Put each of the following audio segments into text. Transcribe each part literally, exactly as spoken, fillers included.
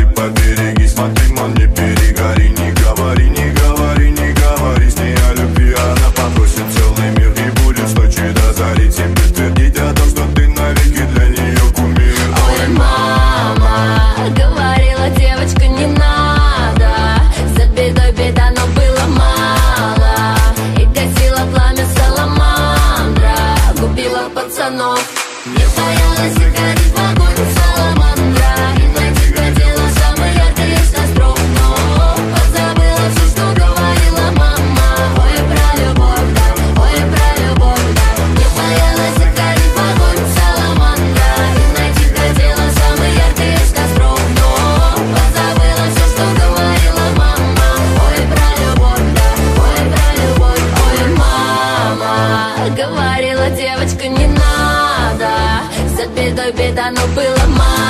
поберегись. Смотри, ман, не перегори, не говори, не говори, не говори с ней о любви. Она попросит целый мир и будет с ночи до зари тебе твердить о том, что ты навеки для нее кумир. Ой, мама, говорила девочка, не надо, за бедой беда, но было мало, и гасила пламя саламандра, губила пацанов. Не боялась загореть в огонь саламандра, и найти хотела самый яркий из костров, но позабыла все, что говорила мама. Ой, про любовь, да, ой, про любовь, да. Не боялась загореть в огонь саламандра, и найти хотела самый яркий из костров, но позабыла все, что говорила мама. Ой, про любовь, да, ой, про любовь. Ой, мама, говорила девочка, не надо, за бедой беда, но было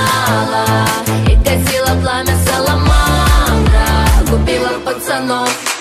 мало, и гасила пламя саламандра, губила пацанов.